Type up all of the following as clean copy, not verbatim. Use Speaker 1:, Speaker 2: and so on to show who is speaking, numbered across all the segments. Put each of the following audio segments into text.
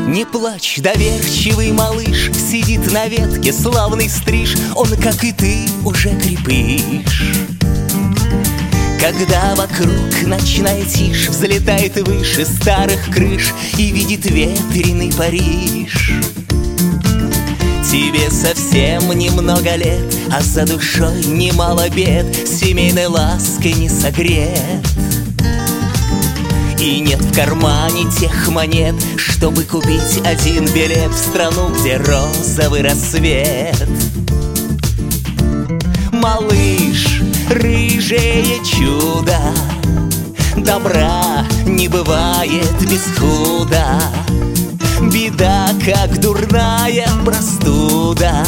Speaker 1: Не плачь, доверчивый малыш, сидит на ветке славный стриж. Он, как и ты, уже крепыш. Когда вокруг ночная тишь, взлетает выше старых крыш и видит ветреный Париж. Тебе совсем немного лет, а за душой немало бед, семейной лаской не согрет. И нет в кармане тех монет, чтобы купить один билет в страну, где розовый рассвет. Малыш, рыжее чудо, добра не бывает без худа. Беда, как дурная простуда,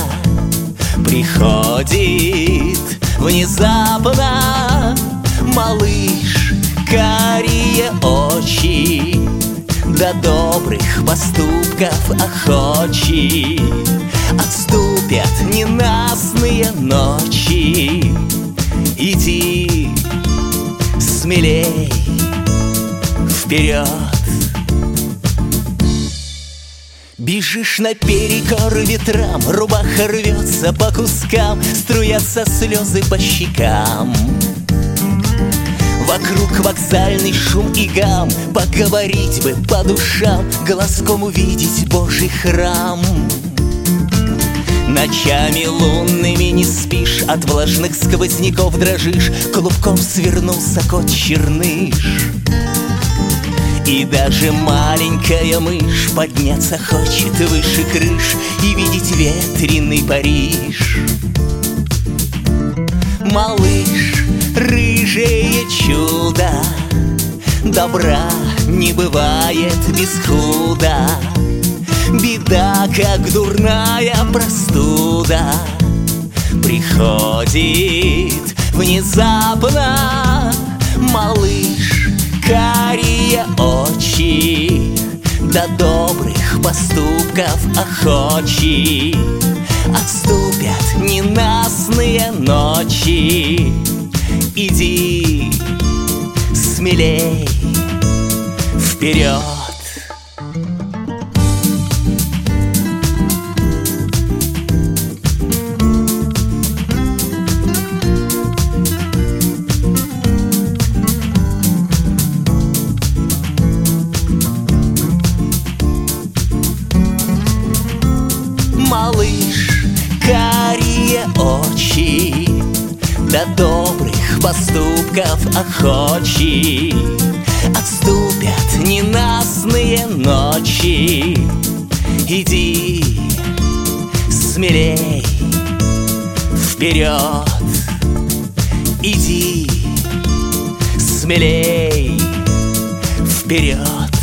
Speaker 1: приходит внезапно. Малыш, карие очи, до добрых поступков охочи, отступят ненастные ночи. Иди смелей вперед. Бежишь наперекор ветрам, рубаха рвется по кускам, струятся слезы по щекам. Вокруг вокзальный шум и гам, поговорить бы по душам, глазком увидеть Божий храм. Ночами лунными не спишь, от влажных сквозняков дрожишь, клубком свернулся кот-черныш. И даже маленькая мышь подняться хочет выше крыш и видеть ветреный Париж. Малыш, рыжее чудо, добра не бывает без худа. Беда, как дурная простуда, приходит внезапно. Малыш, карие очи, до добрых поступков охочи, отступят ненастные ночи. Иди смелей вперед. Малыш, карие очи, до добрых поступков охочи, отступят ненастные ночи. Иди смелей вперед. Иди смелей вперед.